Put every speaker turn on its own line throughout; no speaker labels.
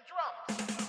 drums.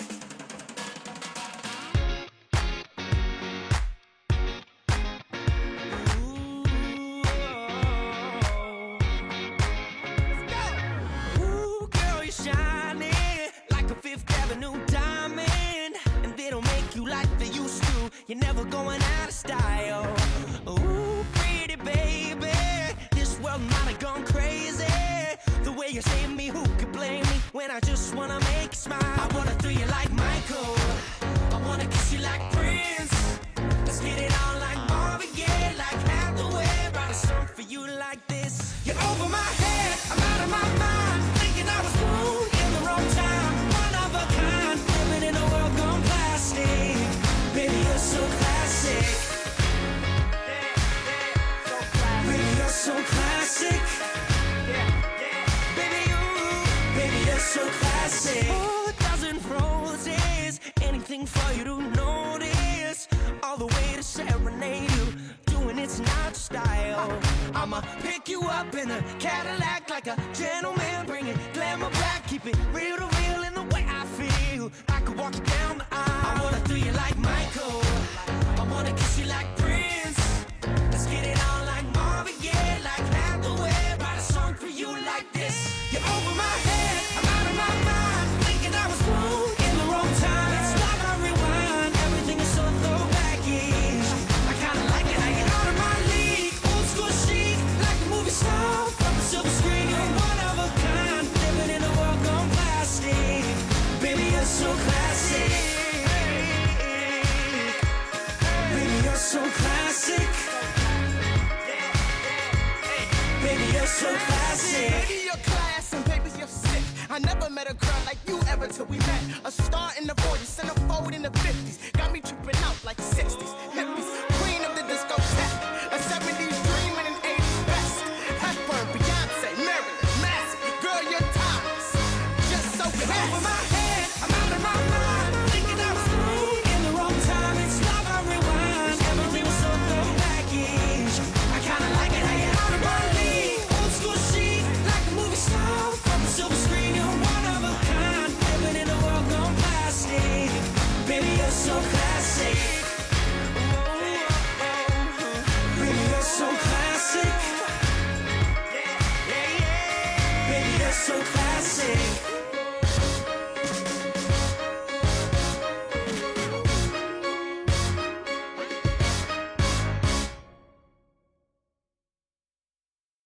Ooh, girl, you're shining like a Fifth Avenue diamond, and they don't make you like they used to. You're never going out of style. Ooh, pretty baby, this world might have gone crazy. The way you save me, who could blame me when I just wanna make you smile? I wanna throw you like Michael, I wanna kiss you like Prince. Let's get it on like Marvin Gaye, like Hathaway. Write a song for you like this. You're over my head, I'm out of my mind, thinking I was born in the wrong time. One of a kind, living in a world gone plastic. Baby, you're so classic. Baby, you're so classic. Baby, you're so classic. Oh, a dozen roses, anything for you to notice. All the way to serenade you, doing it's not style. I'ma pick you up in a Cadillac like a gentleman, bring it glamour back, keep it real to real in the way I feel. I could walk you down the aisle. I wanna throw you like Michael, I wanna kiss you like Prince. Let's get it on like Marvin Gaye, like Hathaway. Write a song for you like this. You're over my head, I'm out of my mind, thinking I was born in the wrong time. It's like I rewind, everything is so throwback-ish. I kinda like it, I get out of my league. Old school chic, like a movie star from the silver screen. You're one of a kind, living in a world gone plastic. Baby, you're so classic. Baby, you're so classic. Baby, you're so classic.
Baby, you're class and baby, you're sick. I never met a girl like you ever till we met. A